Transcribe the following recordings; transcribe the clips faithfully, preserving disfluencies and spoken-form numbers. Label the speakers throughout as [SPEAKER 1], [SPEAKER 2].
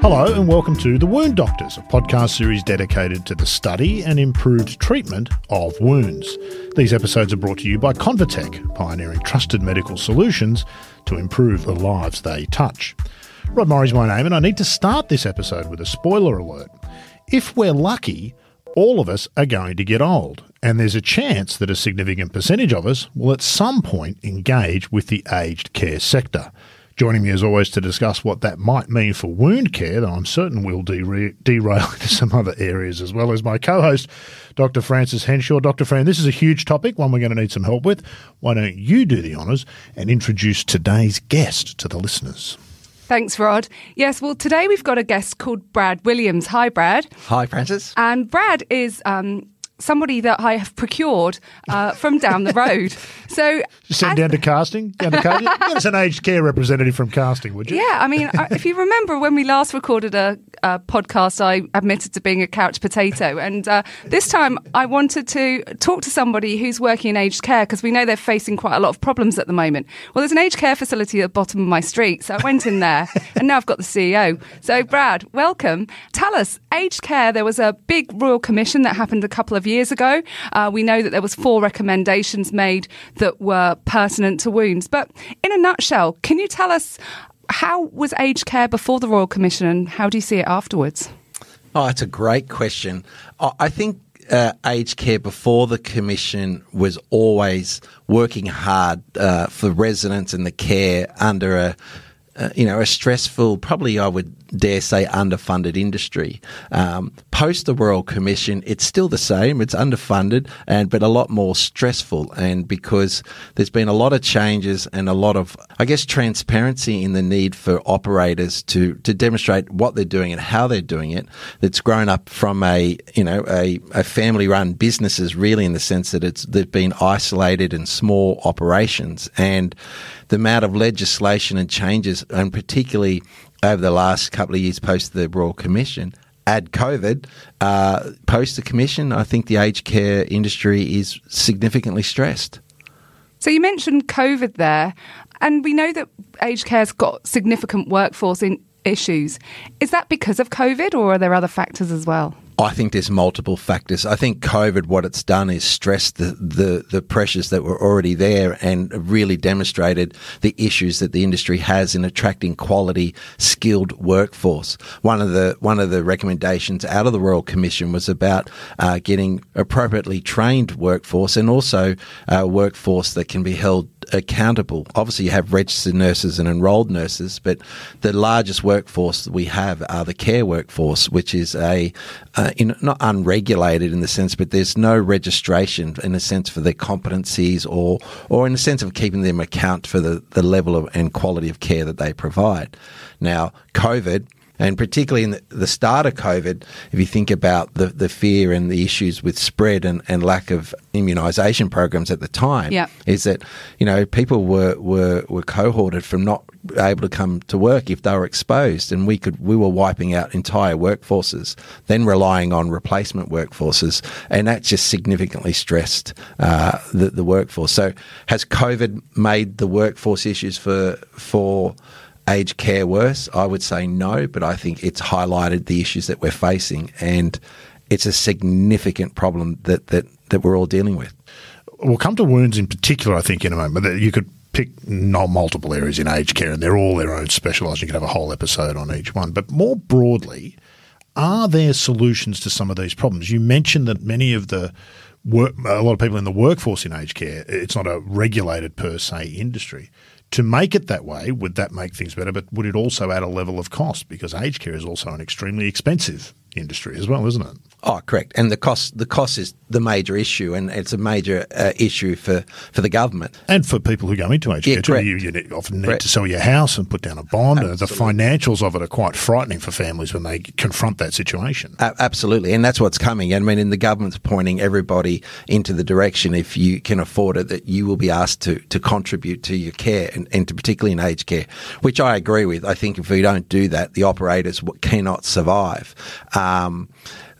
[SPEAKER 1] Hello and welcome to The Wound Doctors, a podcast series dedicated to the study and improved treatment of wounds. These episodes are brought to you by Convatec, pioneering trusted medical solutions to improve the lives they touch. Rod Murray's my name, and I need to start this episode with a spoiler alert. If we're lucky, all of us are going to get old, and there's a chance that a significant percentage of us will at some point engage with the aged care sector. Joining me as always to discuss what that might mean for wound care, though I'm certain we'll dera- derail into some other areas as well, as my co-host, Doctor Frances Henshaw. Doctor Fran, this is a huge topic, one we're going to need some help with. Why don't you do the honours and introduce today's guest to the listeners?
[SPEAKER 2] Thanks, Rod. Yes, well, today we've got a guest called Brad Williams. Hi, Brad.
[SPEAKER 3] Hi, Frances.
[SPEAKER 2] And Brad is um, somebody that I have procured uh, from down the road. So
[SPEAKER 1] send down to casting? Down to casting? Give us an aged care representative from casting, would you?
[SPEAKER 2] Yeah, I mean, if you remember when we last recorded a, a podcast, I admitted to being a couch potato. And uh, this time I wanted to talk to somebody who's working in aged care, because we know they're facing quite a lot of problems at the moment. Well, there's an aged care facility at the bottom of my street. So I went in there and now I've got the C E O. So Brad, welcome. Tell us, aged care, there was a big Royal Commission that happened a couple of years ago. Uh, we know that there was four recommendations made that were pertinent to wounds. But in a nutshell, can you tell us how was aged care before the Royal Commission and how do you see it afterwards?
[SPEAKER 3] Oh, it's a great question. I think uh, aged care before the Commission was always working hard uh, for residents and the care under a Uh, you know, a stressful, probably I would dare say underfunded industry. Um, post the Royal Commission, it's still the same. It's underfunded, and but a lot more stressful. And because there's been a lot of changes and a lot of, I guess, transparency in the need for operators to to demonstrate what they're doing and how they're doing it. That's grown up from a you know a, a family-run businesses, really, in the sense that it's they've been isolated and small operations. And the amount of legislation and changes, and particularly over the last couple of years post the Royal Commission, add COVID, uh, post the Commission, I think the aged care industry is significantly stressed.
[SPEAKER 2] So you mentioned COVID there, and we know that aged care's got significant workforce in issues. Is that because of COVID, or are there other factors as well?
[SPEAKER 3] I think there's multiple factors. I think COVID, what it's done is stressed the, the, the pressures that were already there and really demonstrated the issues that the industry has in attracting quality, skilled workforce. One of the one of the recommendations out of the Royal Commission was about uh, getting appropriately trained workforce and also uh, workforce that can be held accountable. Obviously, you have registered nurses and enrolled nurses, but the largest workforce that we have are the care workforce, which is a uh, in, not unregulated in the sense, but there's no registration in a sense for their competencies or or in a sense of keeping them account for the, the level of and quality of care that they provide. Now, COVID, and particularly in the, the start of COVID, if you think about the, the fear and the issues with spread and, and lack of immunisation programs at the time,
[SPEAKER 2] yeah.
[SPEAKER 3] is that, you know, people were, were, were cohorted from not able to come to work if they were exposed, and we could we were wiping out entire workforces, then relying on replacement workforces, and that just significantly stressed uh, the, the workforce. So has COVID made the workforce issues for for aged care worse? I would say no, but I think it's highlighted the issues that we're facing, and it's a significant problem that, that, that we're all dealing with.
[SPEAKER 1] We'll come to wounds in particular, I think, in a moment. But you could pick no, multiple areas in aged care, and they're all their own specialised. You could have a whole episode on each one. But more broadly, are there solutions to some of these problems? You mentioned that many of the work, a lot of people in the workforce in aged care, it's not a regulated per se industry. To make it that way, would that make things better? But would it also add a level of cost? Because aged care is also an extremely expensive industry as well, isn't it?
[SPEAKER 3] Oh, correct. And the cost the cost is the major issue, and it's a major uh, issue for, for the government.
[SPEAKER 1] And for people who go into aged
[SPEAKER 3] yeah,
[SPEAKER 1] care too. You, you often need correct. to sell your house and put down a bond. Absolutely. The financials of it are quite frightening for families when they confront that situation.
[SPEAKER 3] Uh, absolutely. And that's what's coming. I mean, and the government's pointing everybody into the direction, if you can afford it, that you will be asked to, to contribute to your care, and, and to particularly in aged care, which I agree with. I think if we don't do that, the operators cannot survive. Um,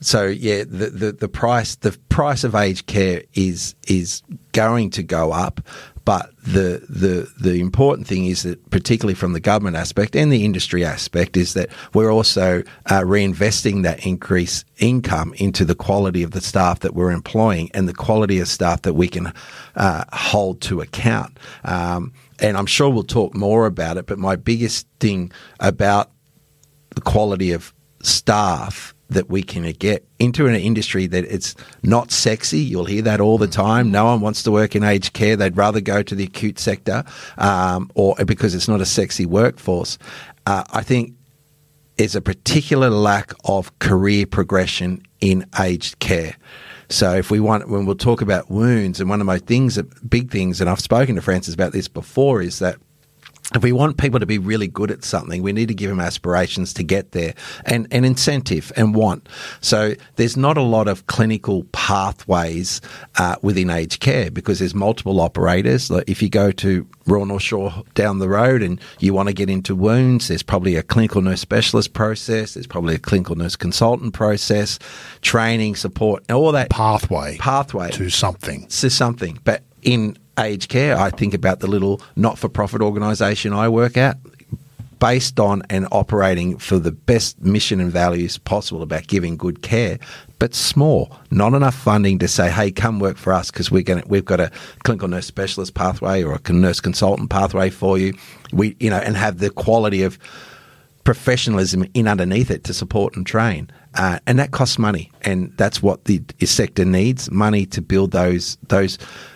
[SPEAKER 3] So yeah, the, the, the price the price of aged care is is going to go up, but the the the important thing is that, particularly from the government aspect and the industry aspect, is that we're also uh, reinvesting that increased income into the quality of the staff that we're employing and the quality of staff that we can uh, hold to account. Um, and I'm sure we'll talk more about it, but my biggest thing about the quality of staff that we can get into an industry that it's not sexy. You'll hear that all the time. No one wants to work in aged care. They'd rather go to the acute sector, um, or because it's not a sexy workforce. Uh, I think there's a particular lack of career progression in aged care. So if we want, when we'll talk about wounds, and one of my things, big things, and I've spoken to Francis about this before, is that if we want people to be really good at something, we need to give them aspirations to get there and, and incentive and want. So there's not a lot of clinical pathways uh, within aged care because there's multiple operators. Like if you go to Royal North Shore down the road and you want to get into wounds, there's probably a clinical nurse specialist process. There's probably a clinical nurse consultant process, training, support, all that.
[SPEAKER 1] Pathway.
[SPEAKER 3] Pathway.
[SPEAKER 1] To something.
[SPEAKER 3] To something. But in aged care, I think about the little not-for-profit organisation I work at, based on and operating for the best mission and values possible about giving good care, but small, not enough funding to say, hey, come work for us because we're going we've got a clinical nurse specialist pathway or a nurse consultant pathway for you. We, you know, and have the quality of professionalism in underneath it to support and train. Uh, and that costs money, and that's what the sector needs, money to build those those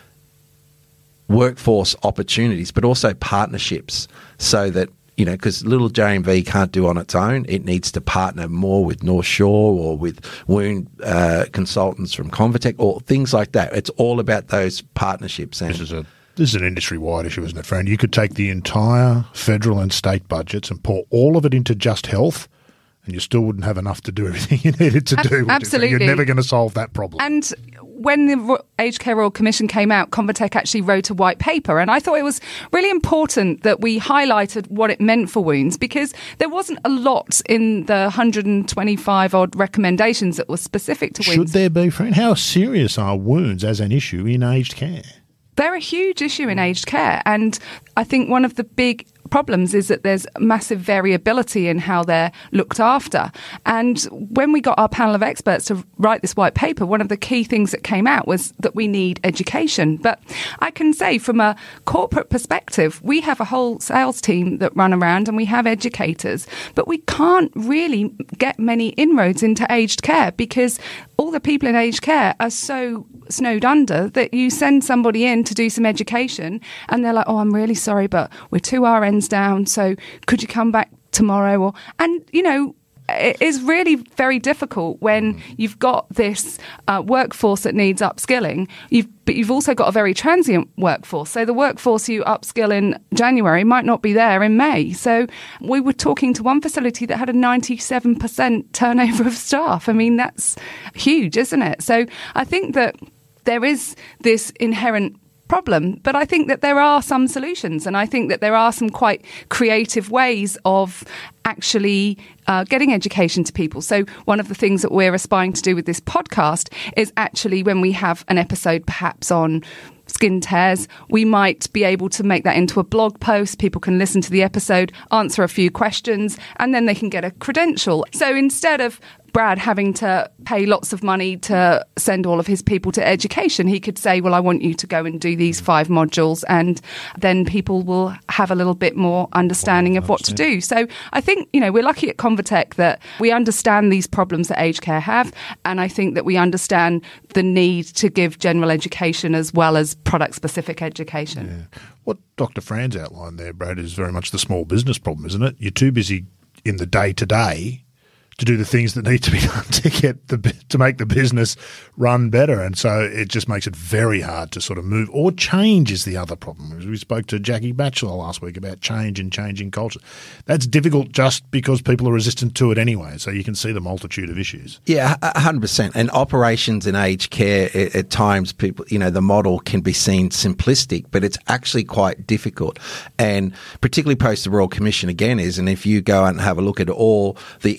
[SPEAKER 3] workforce opportunities, but also partnerships, so that, you know, because little J M V can't do on its own. It needs to partner more with North Shore or with wound uh, consultants from Convatec or things like that. It's all about those partnerships. And
[SPEAKER 1] this is a this is an industry-wide issue, isn't it, Fran? You could take the entire federal and state budgets and pour all of it into just health, and you still wouldn't have enough to do everything you needed to do.
[SPEAKER 2] Absolutely.
[SPEAKER 1] You're never going to solve that problem.
[SPEAKER 2] And when the Aged Care Royal Commission came out, Convatec actually wrote a white paper, and I thought it was really important that we highlighted what it meant for wounds, because there wasn't a lot in the one hundred twenty-five odd recommendations that were specific to wounds.
[SPEAKER 1] Should there be, Fran? How serious are wounds as an issue in aged care?
[SPEAKER 2] They're a huge issue in aged care, and I think one of the big problems is that there's massive variability in how they're looked after. And when we got our panel of experts to write this white paper, one of the key things that came out was that we need education. But I can say from a corporate perspective, we have a whole sales team that run around and we have educators, but we can't really get many inroads into aged care because all the people in aged care are so snowed under that you send somebody in to do some education and they're like, oh, I'm really sorry, but we're two R Ns down, so could you come back tomorrow? Or and you know, it is really very difficult when you've got this uh, workforce that needs upskilling, you've, but you've also got a very transient workforce. So the workforce you upskill in January might not be there in May. So we were talking to one facility that had a ninety-seven percent turnover of staff. I mean, that's huge, isn't it? So I think that there is this inherent problem, but I think that there are some solutions, and I think that there are some quite creative ways of actually uh, getting education to people. So one of the things that we're aspiring to do with this podcast is actually when we have an episode perhaps on skin tears, we might be able to make that into a blog post. People can listen to the episode, answer a few questions, and then they can get a credential. So instead of Brad having to pay lots of money to send all of his people to education, he could say, well, I want you to go and do these five modules, and then people will have a little bit more understanding of what to do. So I think, you know, we're lucky at Convatec that we understand these problems that aged care have, and I think that we understand the need to give general education as well as product-specific education.
[SPEAKER 1] Yeah. What Doctor Franz outlined there, Brad, is very much the small business problem, isn't it? You're too busy in the day-to-day to do the things that need to be done to get the to make the business run better, and so it just makes it very hard to sort of move. Or change is the other problem. We spoke to Jackie Batchelor last week about change and changing culture. That's difficult just because people are resistant to it anyway. So you can see the multitude of issues.
[SPEAKER 3] Yeah, a hundred percent. And operations in aged care, at, at times, people, you know, the model can be seen simplistic, but it's actually quite difficult. And particularly post the Royal Commission again is, and if you go out and have a look at all the increase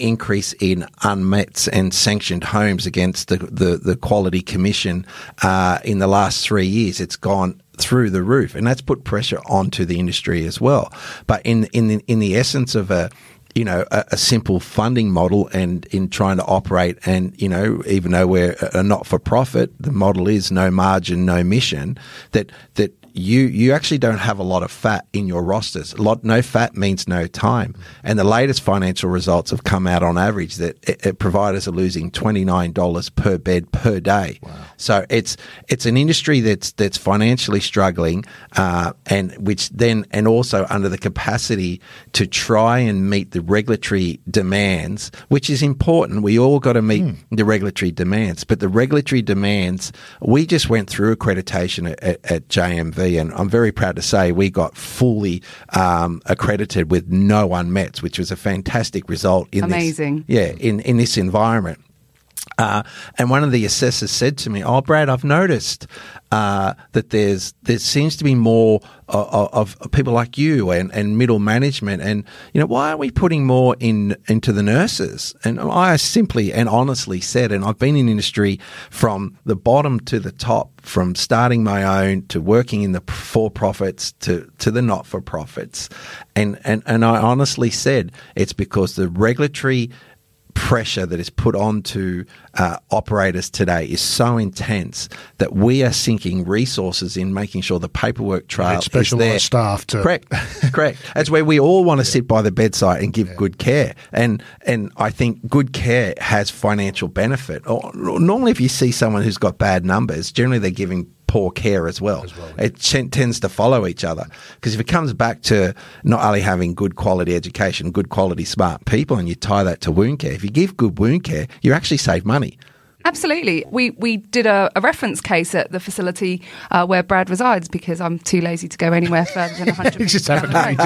[SPEAKER 3] increase in unmets and sanctioned homes against the, the, the Quality Commission uh, in the last three years. It's gone through the roof, and that's put pressure onto the industry as well. But in in the, in the essence of a you know a, a simple funding model, and in trying to operate, and you know even though we're a not for profit, the model is no margin, no mission. That that. You you actually don't have a lot of fat in your rosters. A lot, no fat means no time. And the latest financial results have come out on average that it, it providers are losing twenty-nine dollars per bed per day. Wow. So it's it's an industry that's that's financially struggling, uh, and which then and also under the capacity to try and meet the regulatory demands, which is important. We all got to meet mm. the regulatory demands, but the regulatory demands, we just went through accreditation at, at, at J M V. And I'm very proud to say we got fully um, accredited with no unmets, which was a fantastic result. In
[SPEAKER 2] Amazing.
[SPEAKER 3] This, yeah, in, in this environment. Uh, and one of the assessors said to me, "Oh, Brad, I've noticed uh, that there's there seems to be more of, of, of people like you and, and middle management, and you know, why aren't we putting more in into the nurses?" And I simply and honestly said, and I've been in industry from the bottom to the top, from starting my own to working in the for-profits to, to the not-for-profits, and, and and I honestly said it's because the regulatory pressure that is put onto uh, operators today is so intense that we are sinking resources in making sure the paperwork trail is there.
[SPEAKER 1] Specialised staff to
[SPEAKER 3] correct, correct. That's where we all want to yeah. sit by the bedside and give yeah. good care, and and I think good care has financial benefit. Or, normally, if you see someone who's got bad numbers, generally they're giving poor care as well. As well yeah. It ch- tends to follow each other, because if it comes back to not only having good quality education, good quality smart people, and you tie that to wound care, if you give good wound care, you actually save money.
[SPEAKER 2] Absolutely. We we did a, a reference case at the facility uh, where Brad resides, because I'm too lazy to go anywhere further than one hundred
[SPEAKER 1] minutes just down, down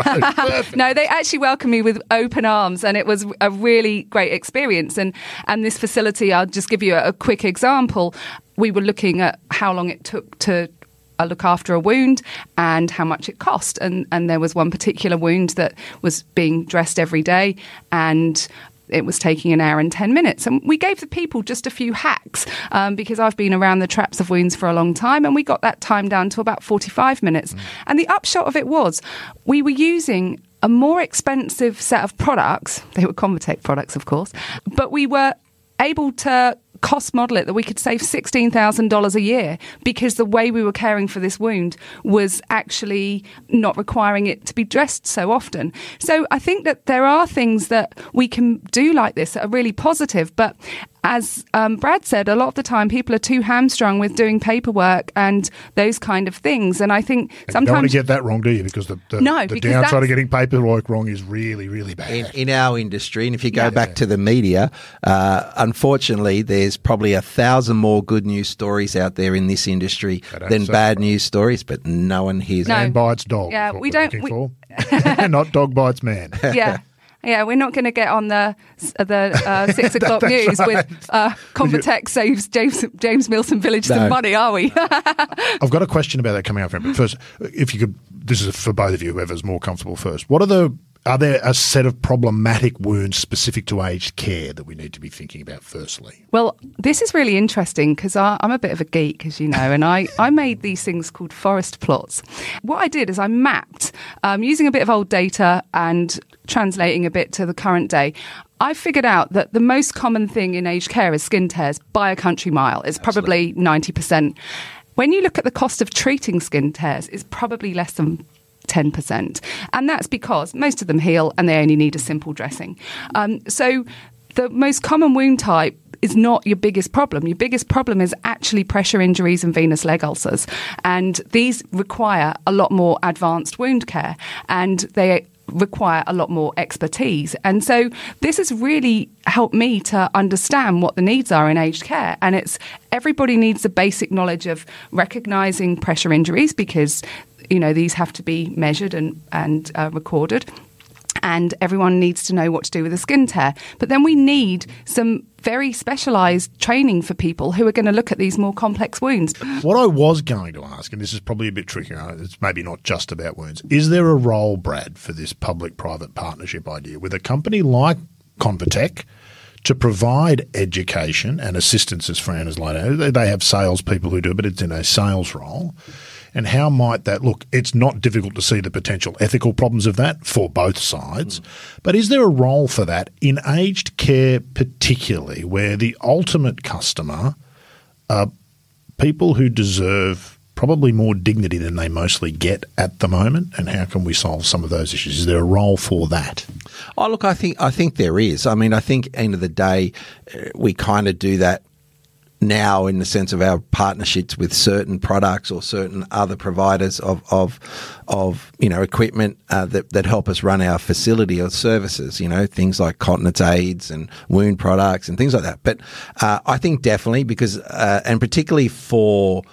[SPEAKER 1] the road.
[SPEAKER 2] No, they actually welcomed me with open arms, and it was a really great experience. And, and this facility, I'll just give you a, a quick example. We were looking at how long it took to uh, look after a wound and how much it cost. And, and there was one particular wound that was being dressed every day, and it was taking an hour and ten minutes. And we gave the people just a few hacks um, because I've been around the traps of wounds for a long time, and we got that time down to about forty-five minutes. Mm. And the upshot of it was we were using a more expensive set of products. They were Convatec products, of course, but we were able to cost model it that we could save sixteen thousand dollars a year, because the way we were caring for this wound was actually not requiring it to be dressed so often. So I think that there are things that we can do like this that are really positive, but as um, Brad said, a lot of the time people are too hamstrung with doing paperwork and those kind of things. And I think
[SPEAKER 1] and
[SPEAKER 2] sometimes... You
[SPEAKER 1] don't want to get that wrong, do you? Because the, the,
[SPEAKER 2] no,
[SPEAKER 1] the
[SPEAKER 2] because
[SPEAKER 1] downside of getting paperwork wrong is really, really bad.
[SPEAKER 3] In, in our industry, and if you go
[SPEAKER 1] yeah,
[SPEAKER 3] back
[SPEAKER 1] yeah.
[SPEAKER 3] to the media, uh, unfortunately, there's probably a thousand more good news stories out there in this industry than bad right. news stories, but no one hears
[SPEAKER 2] no.
[SPEAKER 3] them.
[SPEAKER 1] Man bites dog.
[SPEAKER 2] Yeah, we don't... We,
[SPEAKER 1] not dog bites man.
[SPEAKER 2] Yeah. Yeah, we're not going to get on the the uh, six o'clock news right. with uh, Convatec saves James James Milson Village no. some money, are we?
[SPEAKER 1] I've got a question about that coming up. But first, if you could, this is for both of you, whoever's more comfortable first. What are the Are there a set of problematic wounds specific to aged care that we need to be thinking about firstly?
[SPEAKER 2] Well, this is really interesting because I'm a bit of a geek, as you know, and I, I made these things called forest plots. What I did is I mapped, um, using a bit of old data and translating a bit to the current day, I figured out that the most common thing in aged care is skin tears by a country mile. It's probably ninety percent. When you look at the cost of treating skin tears, it's probably less than ten percent. And that's because most of them heal and they only need a simple dressing. Um, so the most common wound type is not your biggest problem. Your biggest problem is actually pressure injuries and venous leg ulcers. And these require a lot more advanced wound care, and they require a lot more expertise. And so this has really helped me to understand what the needs are in aged care. And it's everybody needs the basic knowledge of recognising pressure injuries, because you know, these have to be measured and, and uh, recorded. And everyone needs to know what to do with a skin tear. But then we need some very specialised training for people who are going to look at these more complex wounds.
[SPEAKER 1] What I was going to ask, and this is probably a bit tricky, it's maybe not just about wounds, is there a role, Brad, for this public-private partnership idea with a company like Convatec to provide education and assistance, as Fran has laid out? They have salespeople who do it, but it's in a sales role. And how might that look? It's not difficult to see the potential ethical problems of that for both sides. Mm. But is there a role for that in aged care particularly, where the ultimate customer are people who deserve probably more dignity than they mostly get at the moment? And how can we solve some of those issues? Is there a role for that?
[SPEAKER 3] Oh, look, I think I think there is. I mean, I think end of the day, uh, we kind of do that now in the sense of our partnerships with certain products or certain other providers of of, of you know equipment uh, that that help us run our facility or services. You know, things like continence aids and wound products and things like that. But uh, I think definitely because uh, and particularly for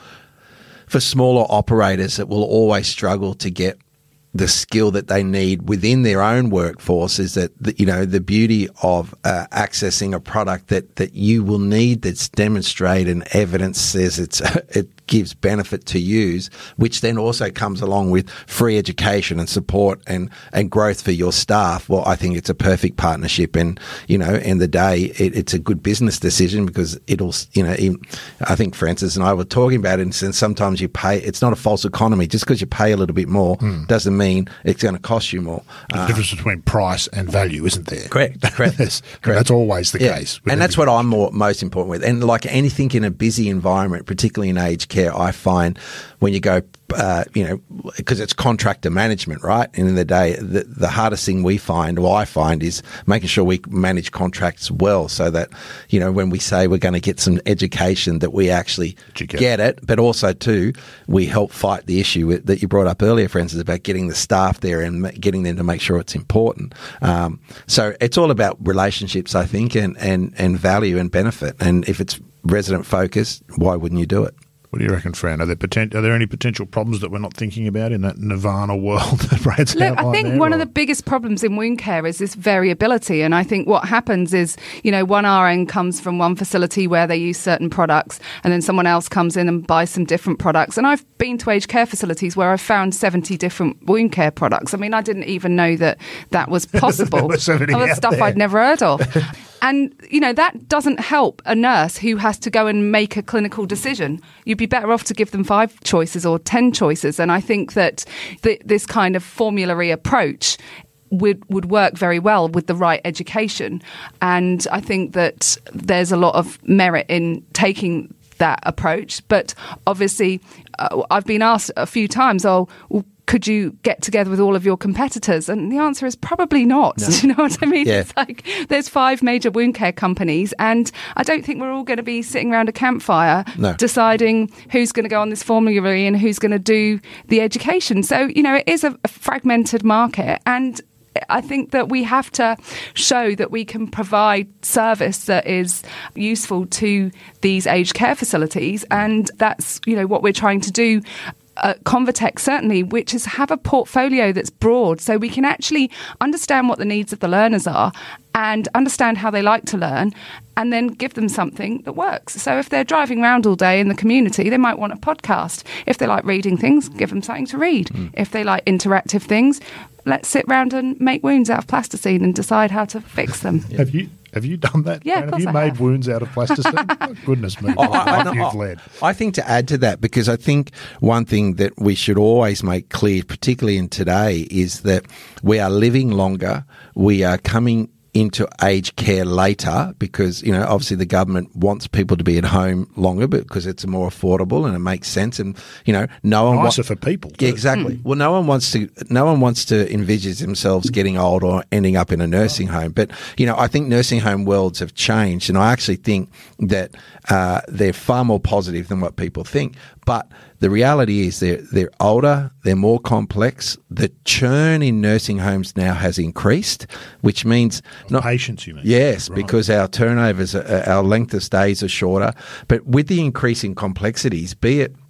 [SPEAKER 3] for smaller operators that will always struggle to get the skill that they need within their own workforce, is that, the, you know, the beauty of uh, accessing a product that, that you will need that's demonstrated and evidence says it's it gives benefit to use, which then also comes along with free education and support and, and growth for your staff. Well, I think it's a perfect partnership, and, you know, in the day, it, it's a good business decision because it'll, you know, even, I think Francis and I were talking about it, and sometimes you pay, it's not a false economy. Just because you pay a little bit more mm. doesn't mean it's going to cost you more.
[SPEAKER 1] The uh, difference between price and value, isn't there?
[SPEAKER 3] Correct. Correct.
[SPEAKER 1] that's,
[SPEAKER 3] correct.
[SPEAKER 1] That's always the
[SPEAKER 3] yeah.
[SPEAKER 1] case.
[SPEAKER 3] And that's what I'm more most important with. And like anything in a busy environment, particularly in aged care, I find when you go, uh, you know, because it's contractor management, right? And in the day, the, the hardest thing we find, or I find, is making sure we manage contracts well, so that, you know, when we say we're going to get some education, that we actually get, get it, but also too, we help fight the issue with, that you brought up earlier, Francis, about getting the staff there and getting them to make sure it's important. Um, so it's all about relationships, I think, and, and, and value and benefit. And if it's resident focused, why wouldn't you do it?
[SPEAKER 1] What do you reckon, Fran? Are there, poten- are there any potential problems that we're not thinking about in that nirvana world that Brad's
[SPEAKER 2] Look,
[SPEAKER 1] outlined
[SPEAKER 2] I think
[SPEAKER 1] there,
[SPEAKER 2] one
[SPEAKER 1] or?
[SPEAKER 2] of the biggest problems in wound care is this variability. And I think what happens is, you know, one R N comes from one facility where they use certain products, and then someone else comes in and buys some different products. And I've been to aged care facilities where I've found seventy different wound care products. I mean, I didn't even know that that was possible.
[SPEAKER 1] There was seventy
[SPEAKER 2] Other
[SPEAKER 1] out
[SPEAKER 2] stuff
[SPEAKER 1] there.
[SPEAKER 2] I'd never heard of. And, you know, that doesn't help a nurse who has to go and make a clinical decision. You'd be better off to give them five choices or ten choices. And I think that th- this kind of formulary approach would, would work very well with the right education. And I think that there's a lot of merit in taking that approach. But obviously, uh, I've been asked a few times, oh, well, could you get together with all of your competitors? And the answer is probably not. No. Do you know what I mean?
[SPEAKER 3] Yeah.
[SPEAKER 2] It's like there's five major wound care companies, and I don't think we're all going to be sitting around a campfire
[SPEAKER 3] no.
[SPEAKER 2] deciding who's going to go on this formulary and who's going to do the education. So, you know, it is a, a fragmented market, and I think that we have to show that we can provide service that is useful to these aged care facilities, and that's, you know, what we're trying to do at Convatec, certainly, which is have a portfolio that's broad, so we can actually understand what the needs of the learners are and understand how they like to learn, and then give them something that works. So if they're driving around all day in the community, they might want a podcast. If they like reading things, give them something to read. Mm. If they like interactive things, let's sit round and make wounds out of plasticine and decide how to fix them.
[SPEAKER 1] Yeah. Have you have you done that?
[SPEAKER 2] Yeah,
[SPEAKER 1] Fran?
[SPEAKER 2] of course
[SPEAKER 1] Have you
[SPEAKER 2] I
[SPEAKER 1] made
[SPEAKER 2] have.
[SPEAKER 1] wounds out of plasticine? Oh, goodness me.
[SPEAKER 3] I, I,
[SPEAKER 1] Life you've
[SPEAKER 3] I,
[SPEAKER 1] led.
[SPEAKER 3] I think to add to that, because I think one thing that we should always make clear, particularly in today, is that we are living longer. We are coming into aged care later because, you know, obviously the government wants people to be at home longer because it's more affordable and it makes sense. And, you know, no one
[SPEAKER 1] Nicer
[SPEAKER 3] wa-
[SPEAKER 1] for people. Too.
[SPEAKER 3] Yeah, exactly.
[SPEAKER 2] Mm.
[SPEAKER 3] Well, no one wants to. No one wants to envisage themselves getting old or ending up in a nursing home. But you know, I think nursing home worlds have changed, and I actually think that uh, they're far more positive than what people think. But the reality is they're they're older, they're more complex. The churn in nursing homes now has increased, which means
[SPEAKER 1] not patients. You mean?
[SPEAKER 3] Yes,
[SPEAKER 1] right.
[SPEAKER 3] Because our turnovers, are, our length of stays are shorter. But with the increasing complexities, be it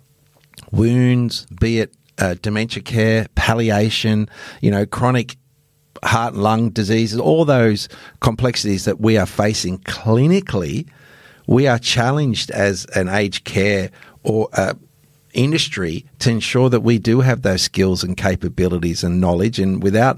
[SPEAKER 3] wounds, be it uh, dementia care, palliation, you know, chronic heart and lung diseases, all those complexities that we are facing clinically, we are challenged as an aged care or uh, industry to ensure that we do have those skills and capabilities and knowledge. And without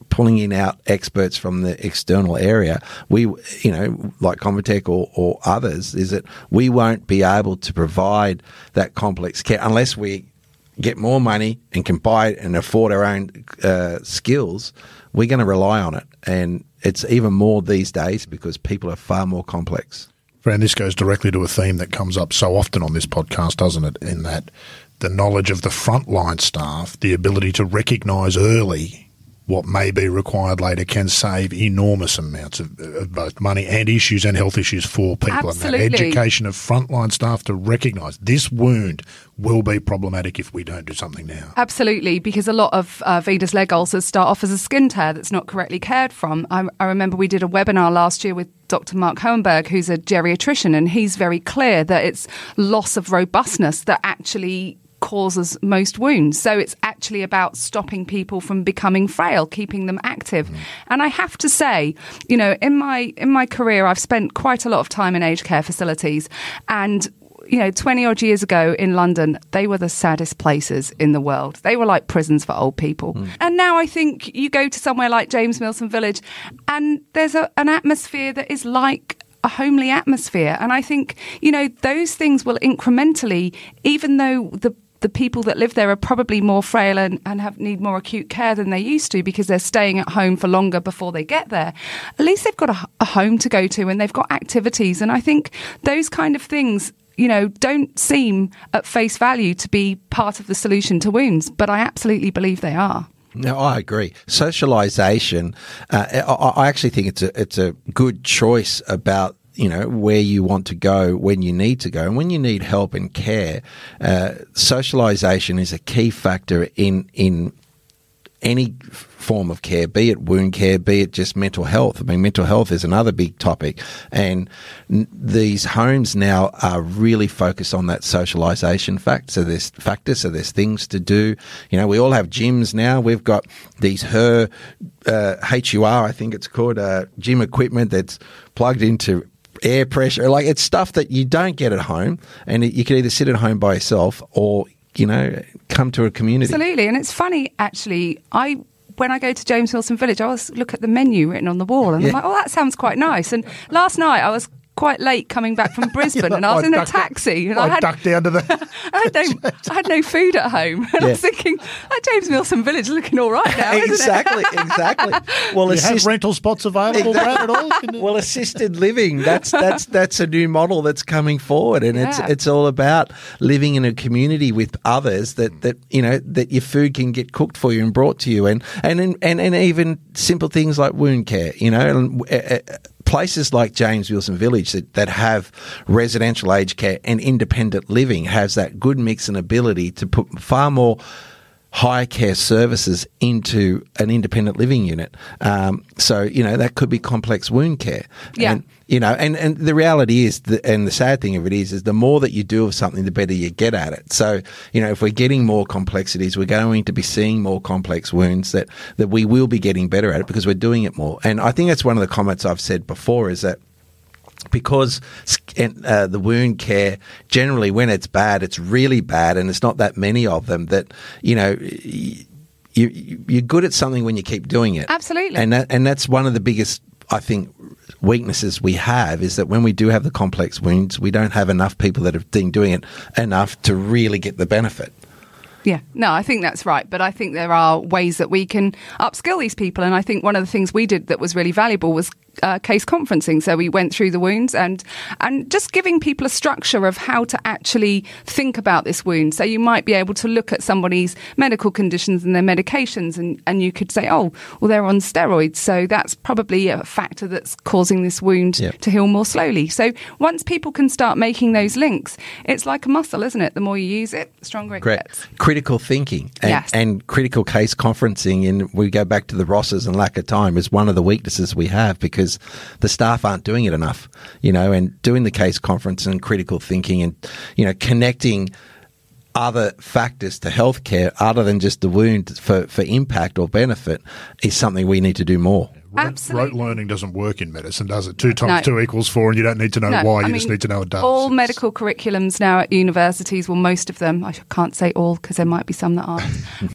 [SPEAKER 3] pulling in out experts from the external area, we, you know, like Convatec or, or others, is that we won't be able to provide that complex care unless we get more money and can buy it and afford our own uh, skills. We're going to rely on it. And it's even more these days because people are far more complex.
[SPEAKER 1] Fran, this goes directly to a theme that comes up so often on this podcast, doesn't it? In that the knowledge of the frontline staff, the ability to recognise early what may be required later can save enormous amounts of, of both money and issues and health issues for people.
[SPEAKER 2] Absolutely.
[SPEAKER 1] And that education of frontline staff to recognise this wound will be problematic if we don't do something now.
[SPEAKER 2] Absolutely, because a lot of uh, venous leg ulcers start off as a skin tear that's not correctly cared from. I, I remember we did a webinar last year with Doctor Mark Hohenberg, who's a geriatrician, and he's very clear that it's loss of robustness that actually causes most wounds. So it's actually about stopping people from becoming frail, keeping them active. Mm. And I have to say, you know, in my in my career, I've spent quite a lot of time in aged care facilities, and you know, twenty odd years ago in London, they were the saddest places in the world. They were like prisons for old people. Mm. And now I think you go to somewhere like James Milson Village and there's a, an atmosphere that is like a homely atmosphere. And I think, you know, those things will incrementally, even though the the people that live there are probably more frail and, and have need more acute care than they used to because they're staying at home for longer before they get there. At least they've got a, a home to go to and they've got activities. And I think those kind of things, you know, don't seem at face value to be part of the solution to wounds, but I absolutely believe they are.
[SPEAKER 3] No, I agree. Socialisation, uh, I, I actually think it's a it's a good choice about, you know, where you want to go when you need to go. And when you need help and care, uh, socialisation is a key factor in in any form of care, be it wound care, be it just mental health. I mean, mental health is another big topic. And n- these homes now are really focused on that socialisation fact. So there's factors, so there's things to do. You know, we all have gyms now. We've got these Her, uh, H U R, I think it's called, uh, gym equipment that's plugged into air pressure. Like, it's stuff that you don't get at home, and it, you can either sit at home by yourself or, you know, come to a community.
[SPEAKER 2] Absolutely. And it's funny, actually, I when I go to James Milson Village, I always look at the menu written on the wall and yeah. I'm like, oh, that sounds quite nice. And last night I was quite late coming back from Brisbane and I was I in a taxi and I, I had
[SPEAKER 1] ducked down to the
[SPEAKER 2] I, had no, I had no food at home and yeah. I was thinking, oh, James Milson Village is looking all right now, isn't
[SPEAKER 3] exactly
[SPEAKER 2] it?
[SPEAKER 3] exactly well
[SPEAKER 1] you assist- have rental spots available exactly. Brad, at all?
[SPEAKER 3] Well, assisted living, that's that's that's a new model that's coming forward, and yeah. it's it's all about living in a community with others that, that you know that your food can get cooked for you and brought to you, and and and, and even simple things like wound care, you know, and, uh, places like James Wilson Village that, that have residential aged care and independent living has that good mix and ability to put far more high care services into an independent living unit. Um, so, you know, that could be complex wound care.
[SPEAKER 2] Yeah.
[SPEAKER 3] And, you know, and, and the reality is, the, and the sad thing of it is, is the more that you do of something, the better you get at it. So, you know, if we're getting more complexities, we're going to be seeing more complex wounds that, that we will be getting better at it because we're doing it more. And I think that's one of the comments I've said before is that because uh, the wound care, generally when it's bad, it's really bad, and it's not that many of them that, you know, you, you're good at something when you keep doing it.
[SPEAKER 2] Absolutely.
[SPEAKER 3] And that, and that's one of the biggest, I think, weaknesses we have is that when we do have the complex wounds, we don't have enough people that have been doing it enough to really get the benefit.
[SPEAKER 2] Yeah, no, I think that's right. But I think there are ways that we can upskill these people. And I think one of the things we did that was really valuable was uh, case conferencing. So we went through the wounds and and just giving people a structure of how to actually think about this wound. So you might be able to look at somebody's medical conditions and their medications, and, and you could say, oh, well, they're on steroids. So that's probably a factor that's causing this wound yep. to heal more slowly. So once people can start making those links, it's like a muscle, isn't it? The more you use it, the stronger it
[SPEAKER 3] Great.
[SPEAKER 2] gets.
[SPEAKER 3] Critical thinking and,
[SPEAKER 2] yes.
[SPEAKER 3] and critical case conferencing, and we go back to the Rosses and lack of time, is one of the weaknesses we have because the staff aren't doing it enough, you know, and doing the case conference and critical thinking and, you know, connecting other factors to healthcare other than just the wound for, for impact or benefit is something we need to do more.
[SPEAKER 2] Absolutely.
[SPEAKER 1] Rote learning doesn't work in medicine, does it? Two times no. two equals four, and you don't need to know
[SPEAKER 2] no,
[SPEAKER 1] why.
[SPEAKER 2] I
[SPEAKER 1] You
[SPEAKER 2] mean,
[SPEAKER 1] just need to know it does.
[SPEAKER 2] All medical curriculums now at universities, well, most of them, I can't say all because there might be some that aren't,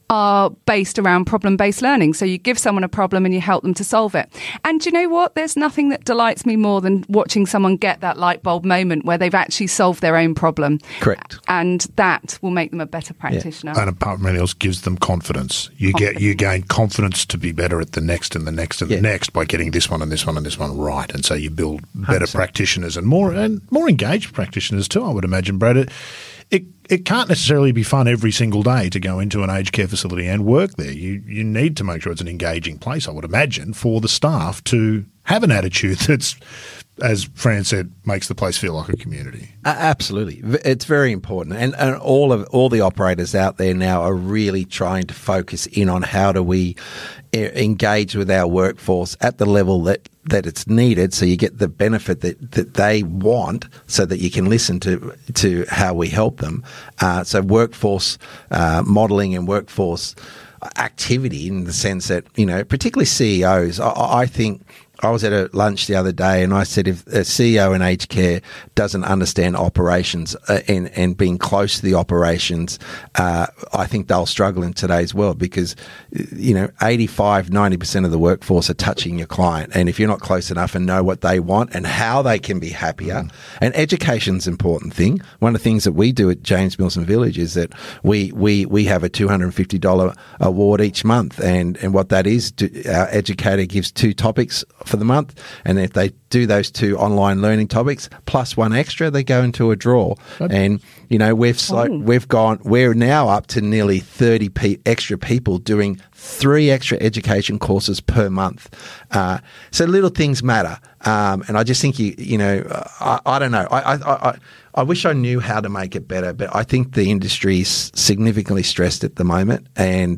[SPEAKER 2] are based around problem-based learning. So you give someone a problem and you help them to solve it. And do you know what? There's nothing that delights me more than watching someone get that light bulb moment where they've actually solved their own problem.
[SPEAKER 3] Correct.
[SPEAKER 2] And that will make them a better practitioner.
[SPEAKER 1] Yeah. And apart from anything else, gives them confidence. You
[SPEAKER 2] Confidence.
[SPEAKER 1] get you gain confidence to be better at the next and the next and
[SPEAKER 3] Yeah.
[SPEAKER 1] the next by getting this one and this one and this one right. And so you build better
[SPEAKER 3] one hundred percent.
[SPEAKER 1] practitioners and more and more engaged practitioners too, I would imagine, Brad. It, it it can't necessarily be fun every single day to go into an aged care facility and work there. You you need to make sure it's an engaging place, I would imagine, for the staff to have an attitude that's, as Fran said, makes the place feel like a community.
[SPEAKER 3] Uh, absolutely. V- It's very important. And, and all of all the operators out there now are really trying to focus in on how do we e- engage with our workforce at the level that, that it's needed, so you get the benefit that, that they want, so that you can listen to to how we help them. Uh, so workforce uh, modelling and workforce activity, in the sense that, you know, particularly C E Os, I, I think I was at a lunch the other day and I said if a C E O in aged care doesn't understand operations uh, and, and being close to the operations, uh, I think they'll struggle in today's world, because, you know, eighty-five, ninety percent of the workforce are touching your client. And if you're not close enough and know what they want and how they can be happier, mm. and education's an important thing. One of the things that we do at James Milson Village is that we, we, we have a two hundred fifty dollars award each month. And, and what that is, our educator gives two topics for the month, and if they do those two online learning topics plus one extra, they go into a draw. Good. And you know, we've so, oh. we've gone we're now up to nearly thirty pe- extra people doing three extra education courses per month. Uh, so little things matter, um, and I just think you you know I, I don't know I, I I I wish I knew how to make it better, but I think the industry is significantly stressed at the moment, and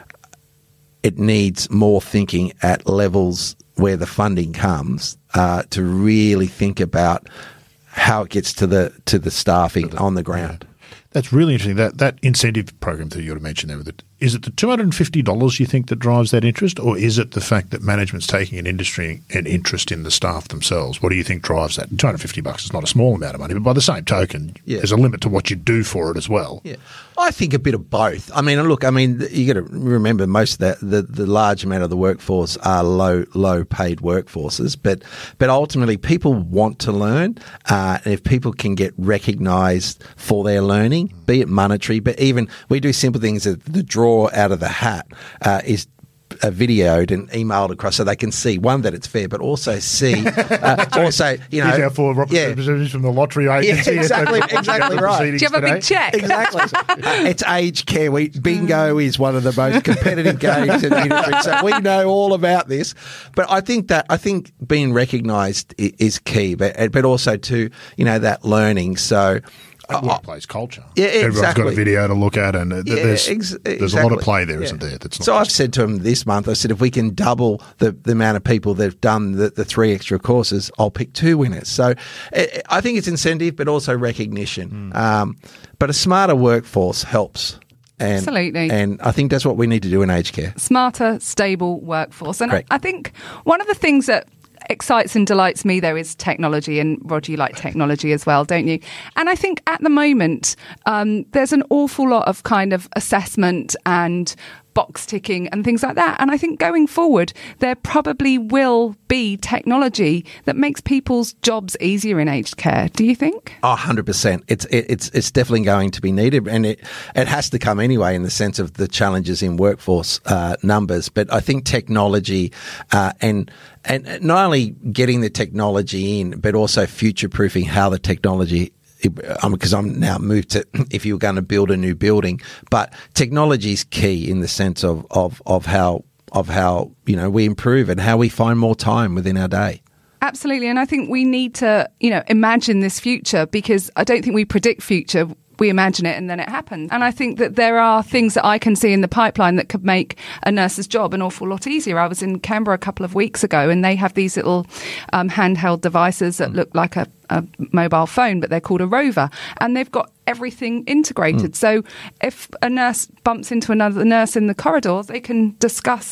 [SPEAKER 3] it needs more thinking at levels where the funding comes, uh, to really think about how it gets to the to the staffing on the ground.
[SPEAKER 1] That's really interesting. That that incentive program that you would mention there, that, is it the two hundred fifty dollars you think that drives that interest, or is it the fact that management's taking an industry an interest in the staff themselves? What do you think drives that? two hundred fifty bucks is not a small amount of money, but by the same token, yeah. there's a limit to what you do for it as well.
[SPEAKER 3] Yeah, I think a bit of both. I mean, look, I mean, you got to remember most of the, the the large amount of the workforce are low low paid workforces, but but ultimately people want to learn, uh, and if people can get recognised for their learning, be it monetary, but even we do simple things that the draw out of the hat uh, is uh, videoed and emailed across, so they can see, one, that it's fair, but also see, uh, also, you know,
[SPEAKER 1] our four representatives
[SPEAKER 3] yeah.
[SPEAKER 1] from the lottery agency.
[SPEAKER 3] Yeah, exactly, exactly right.
[SPEAKER 2] Do you have a big check?
[SPEAKER 3] Exactly. uh, it's aged care. We, bingo is one of the most competitive games in the industry, so we know all about this. But I think that I think being recognised is key, but but also to, you know, that learning. So.
[SPEAKER 1] Uh, workplace culture.
[SPEAKER 3] Yeah,
[SPEAKER 1] Everyone's
[SPEAKER 3] exactly.
[SPEAKER 1] got a video to look at, and uh,
[SPEAKER 3] yeah,
[SPEAKER 1] there's
[SPEAKER 3] ex-
[SPEAKER 1] there's
[SPEAKER 3] exactly.
[SPEAKER 1] a lot of play there,
[SPEAKER 3] yeah.
[SPEAKER 1] isn't there? That's not
[SPEAKER 3] so
[SPEAKER 1] just-
[SPEAKER 3] I've said to them this month, I said, if we can double the, the amount of people that have done the, the three extra courses, I'll pick two winners. So it, I think it's incentive, but also recognition. Mm. Um, but a smarter workforce helps. And,
[SPEAKER 2] Absolutely.
[SPEAKER 3] And I think that's what we need to do in aged care.
[SPEAKER 2] Smarter, stable workforce. And I,
[SPEAKER 3] Correct.
[SPEAKER 2] I think one of the things that excites and delights me, though, is technology. And Roger, you like technology as well, don't you? And I think at the moment, um, there's an awful lot of kind of assessment and box ticking and things like that. And I think going forward, there probably will be technology that makes people's jobs easier in aged care. Do you think?
[SPEAKER 3] Oh, one hundred percent. It's it, it's it's definitely going to be needed, and it it has to come anyway in the sense of the challenges in workforce uh, numbers. But I think technology uh, and and not only getting the technology in, but also future-proofing how the technology. Because um, I'm now moved to if you were going to build a new building, but technology is key in the sense of, of, of how of how you know we improve and how we find more time within our day.
[SPEAKER 2] Absolutely, and I think we need to you know imagine this future, because I don't think we predict future. We imagine it and then it happens. And I think that there are things that I can see in the pipeline that could make a nurse's job an awful lot easier. I was in Canberra a couple of weeks ago, and they have these little um, handheld devices that look like a, a mobile phone, but they're called a rover, and they've got everything integrated. Mm. So if a nurse bumps into another nurse in the corridor, they can discuss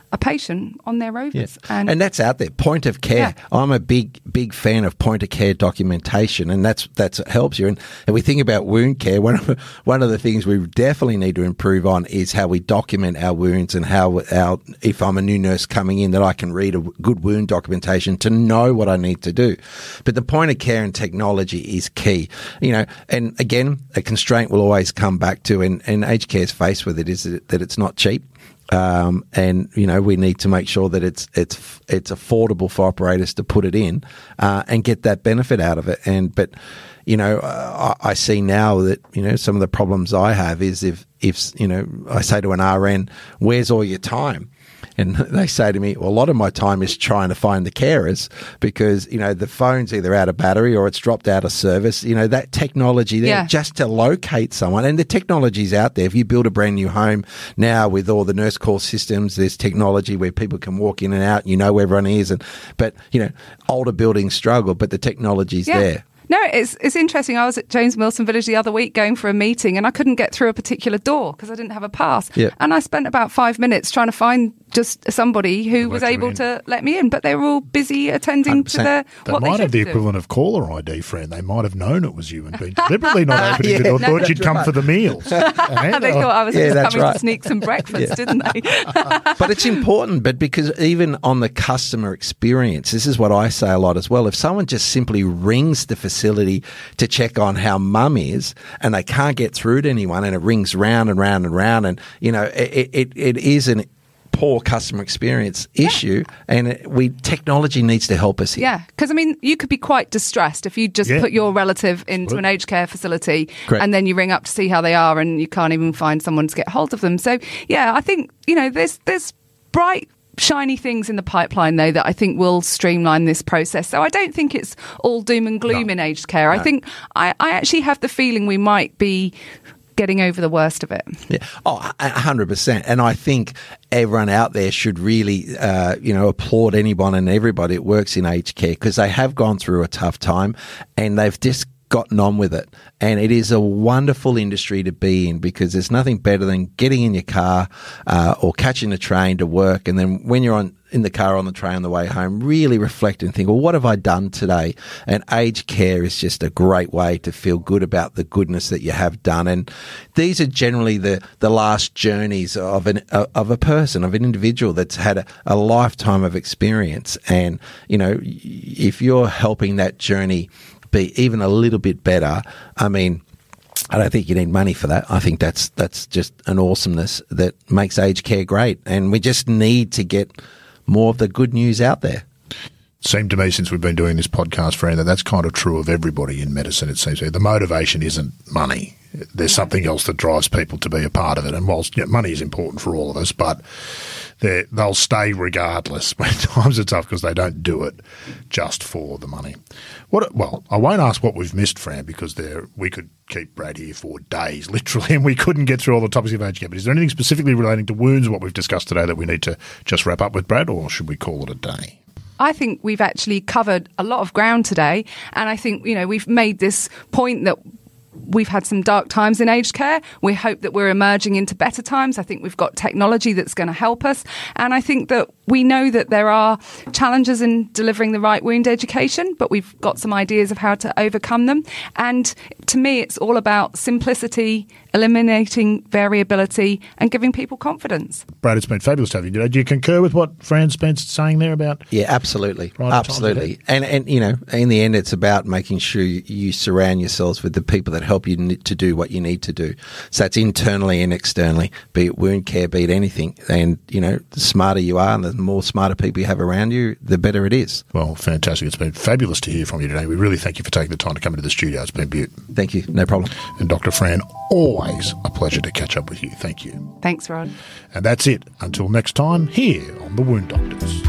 [SPEAKER 2] a patient on their rovers.
[SPEAKER 3] Yeah. And, and that's out there. Point of care. Yeah. I'm a big, big fan of point of care documentation, and that's that's helps you. And, and we think about wound care. One of one of the things we definitely need to improve on is how we document our wounds, and how our if I'm a new nurse coming in, that I can read a good wound documentation to know what I need to do. But the point of care and technology is key. You know, and again, a constraint will always come back to, and, and aged care is faced with it, is that it's not cheap. Um, and you know, we need to make sure that it's it's it's affordable for operators to put it in uh, and get that benefit out of it. And but you know, uh, I, I see now that you know some of the problems I have is if if you know I say to an R N, "Where's all your time?" And they say to me, well, a lot of my time is trying to find the carers because, you know, the phone's either out of battery or it's dropped out of service. You know, that technology there
[SPEAKER 2] yeah.
[SPEAKER 3] just to locate someone. And the technology's out there. If you build a brand new home now with all the nurse call systems, there's technology where people can walk in and out. You know where everyone is. And But, you know, older buildings struggle, but the technology's
[SPEAKER 2] yeah.
[SPEAKER 3] there.
[SPEAKER 2] No, it's it's interesting. I was at James Wilson Village the other week going for a meeting, and I couldn't get through a particular door because I didn't have a pass.
[SPEAKER 3] Yeah.
[SPEAKER 2] And I spent about five minutes trying to find just somebody who was able to let me in, but they were all busy attending
[SPEAKER 3] one hundred percent.
[SPEAKER 2] to the
[SPEAKER 1] They
[SPEAKER 2] what
[SPEAKER 1] might
[SPEAKER 2] they
[SPEAKER 1] have the
[SPEAKER 2] should do.
[SPEAKER 1] equivalent of caller I D, friend. They might have known it was you and been deliberately not opening
[SPEAKER 3] Yeah,
[SPEAKER 1] the door.
[SPEAKER 3] no,
[SPEAKER 1] Thought
[SPEAKER 3] that's
[SPEAKER 1] you'd come
[SPEAKER 3] right.
[SPEAKER 1] for the meals.
[SPEAKER 2] they thought I was
[SPEAKER 3] Yeah,
[SPEAKER 2] just
[SPEAKER 3] that's
[SPEAKER 2] coming
[SPEAKER 3] right.
[SPEAKER 2] to sneak some breakfast,
[SPEAKER 3] Yeah.
[SPEAKER 2] didn't they?
[SPEAKER 3] But it's important, but because even on the customer experience, this is what I say a lot as well. If someone just simply rings the facility to check on how mum is and they can't get through to anyone and it rings round and round and round and, you know, it, it, it is an poor customer experience issue and it, we technology needs to help us here.
[SPEAKER 2] Yeah, because I mean, you could be quite distressed if you just
[SPEAKER 1] Yeah.
[SPEAKER 2] put your relative into an aged care facility
[SPEAKER 3] Correct.
[SPEAKER 2] and then you ring up to see how they are and you can't even find someone to get hold of them. So, yeah, I think, you know, there's there's bright shiny things in the pipeline, though, that I think will streamline this process. So I don't think it's all doom and gloom
[SPEAKER 3] No.
[SPEAKER 2] in aged care.
[SPEAKER 3] No.
[SPEAKER 2] I think I, I actually have the feeling we might be getting over the worst of it.
[SPEAKER 3] Yeah, oh, a hundred percent. And I think everyone out there should really, uh, you know, applaud anyone and everybody that works in aged care because they have gone through a tough time and they've just gotten on with it. And it is a wonderful industry to be in because there's nothing better than getting in your car uh, or catching a train to work. And then when you're on in the car on the train on the way home, really reflect and think, well, what have I done today? And aged care is just a great way to feel good about the goodness that you have done. And these are generally the, the last journeys of an of a person, of an individual that's had a, a lifetime of experience. And, you know, if you're helping that journey be even a little bit better, I mean, I don't think you need money for that. I think that's that's just an awesomeness that makes aged care great. And we just need to get more of the good news out there.
[SPEAKER 1] Seemed to me since we've been doing this podcast, friend, that that's kind of true of everybody in medicine, it seems to me. The motivation isn't money. There's something else that drives people to be a part of it. And whilst you know, money is important for all of us, but they'll stay regardless when times are tough because they don't do it just for the money. What? Well, I won't ask what we've missed, Fran, because there we could keep Brad here for days, literally, and we couldn't get through all the topics of aged care. But is there anything specifically relating to wounds, what we've discussed today, that we need to just wrap up with, Brad, or should we call it a day?
[SPEAKER 2] I think we've actually covered a lot of ground today. And I think, you know, we've made this point that we've had some dark times in aged care. We hope that we're emerging into better times. I think we've got technology that's going to help us. And I think that we know that there are challenges in delivering the right wound education, but we've got some ideas of how to overcome them. And to me, it's all about simplicity, eliminating variability, and giving people confidence.
[SPEAKER 1] Brad, it's been fabulous to have you today. Do you concur with what Fran Spence's saying there about?
[SPEAKER 3] Yeah, absolutely.
[SPEAKER 1] Right
[SPEAKER 3] absolutely. And, and, you know, in the end, it's about making sure you, you surround yourselves with the people that help you to do what you need to do. So that's internally and externally, be it wound care, be it anything. And, you know, the smarter you are and the more smarter people you have around you, the better it is.
[SPEAKER 1] Well, fantastic. It's been fabulous to hear from you today. We really thank you for taking the time to come into the studio. It's been beautiful.
[SPEAKER 3] Thank you. No problem.
[SPEAKER 1] And Doctor Fran, always a pleasure to catch up with you. Thank you.
[SPEAKER 2] Thanks, Rod.
[SPEAKER 1] And that's it. Until next time, here on The Wound Doctors.